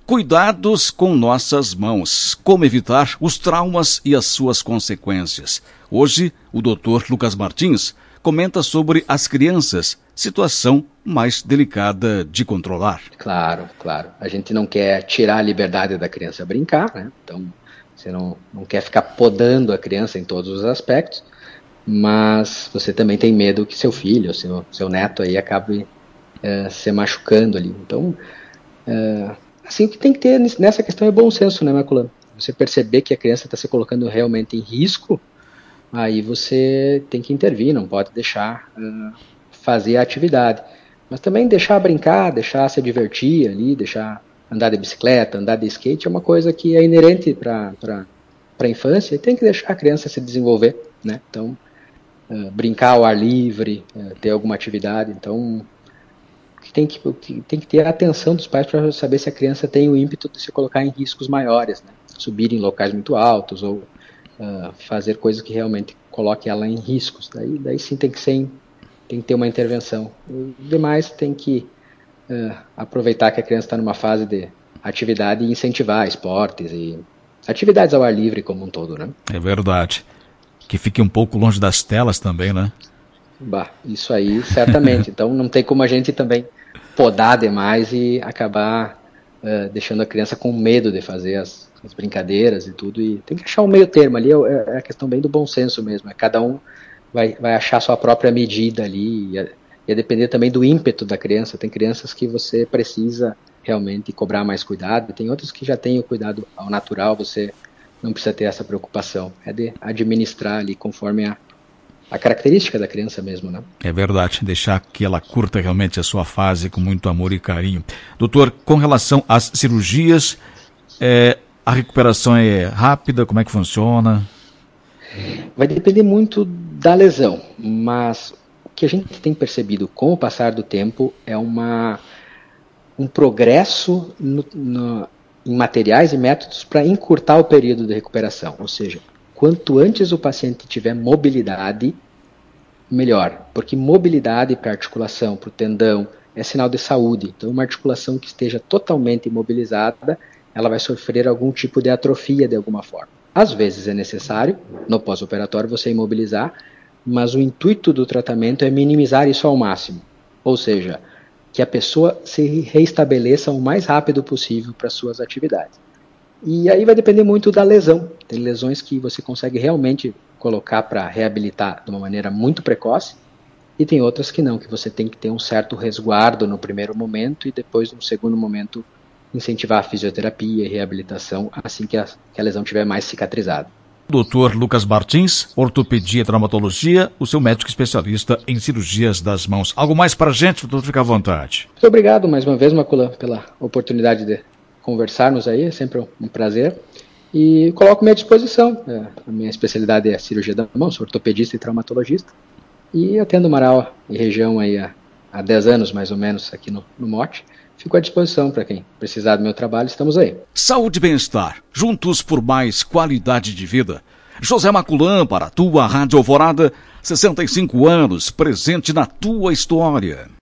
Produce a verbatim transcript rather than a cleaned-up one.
Cuidados com nossas mãos. Como evitar os traumas e as suas consequências. Hoje, o doutor Lucas Martins comenta sobre as crianças, situação mais delicada de controlar. Claro, claro. A gente não quer tirar a liberdade da criança brincar, né? Então, você não, não quer ficar podando a criança em todos os aspectos, mas você também tem medo que seu filho, seu, seu neto aí acabe é, se machucando ali. Então, é, assim, o que tem que ter nessa questão é bom senso, né, Maculano? Você perceber que a criança está se colocando realmente em risco, aí você tem que intervir, não pode deixar uh, fazer a atividade. Mas também deixar brincar, deixar se divertir ali, deixar andar de bicicleta, andar de skate, é uma coisa que é inerente para a infância e tem que deixar a criança se desenvolver, né? Então, uh, brincar ao ar livre, uh, ter alguma atividade. Então, tem que, tem que ter a atenção dos pais para saber se a criança tem o ímpeto de se colocar em riscos maiores, né? Subir em locais muito altos ou Uh, fazer coisas que realmente coloquem ela em riscos. Daí, daí sim tem que, ser, tem que ter uma intervenção. O demais tem que uh, aproveitar que a criança está numa fase de atividade e incentivar esportes e atividades ao ar livre como um todo, né? É verdade. Que fique um pouco longe das telas também, né? Bah, isso aí, certamente. Então não tem como a gente também podar demais e acabar uh, deixando a criança com medo de fazer as as brincadeiras e tudo, e tem que achar um meio termo ali, é a questão bem do bom senso mesmo, é cada um vai, vai achar a sua própria medida ali, e a, e a depender também do ímpeto da criança. Tem crianças que você precisa realmente cobrar mais cuidado, e tem outras que já têm o cuidado ao natural, você não precisa ter essa preocupação, é de administrar ali conforme a, a característica da criança mesmo, né? É verdade, deixar que ela curta realmente a sua fase com muito amor e carinho. Doutor, com relação às cirurgias, é, a recuperação é rápida? Como é que funciona? Vai depender muito da lesão, mas o que a gente tem percebido com o passar do tempo é uma, um progresso no, no, em materiais e métodos para encurtar o período de recuperação. Ou seja, quanto antes o paciente tiver mobilidade, melhor. Porque mobilidade para a articulação, para o tendão, é sinal de saúde. Então, uma articulação que esteja totalmente imobilizada, ela vai sofrer algum tipo de atrofia de alguma forma. Às vezes é necessário, no pós-operatório, você imobilizar, mas o intuito do tratamento é minimizar isso ao máximo. Ou seja, que a pessoa se reestabeleça o mais rápido possível para suas atividades. E aí vai depender muito da lesão. Tem lesões que você consegue realmente colocar para reabilitar de uma maneira muito precoce, e tem outras que não, que você tem que ter um certo resguardo no primeiro momento e depois, no segundo momento, incentivar a fisioterapia e reabilitação assim que a, que a lesão estiver mais cicatrizada. doutor Lucas Martins, ortopedia e traumatologia, o seu médico especialista em cirurgias das mãos. Algo mais para a gente, doutor? Fica à vontade. Muito obrigado mais uma vez, Maculan, pela oportunidade de conversarmos aí, é sempre um prazer. E coloco-me à disposição. É, a minha especialidade é cirurgia da mão, sou ortopedista e traumatologista. E atendo Marau e região aí há, há dez anos, mais ou menos, aqui no, no Mote. Fico à disposição para quem precisar do meu trabalho, estamos aí. Saúde e bem-estar, juntos por mais qualidade de vida. José Maculan para a tua Rádio Alvorada, sessenta e cinco anos, presente na tua história.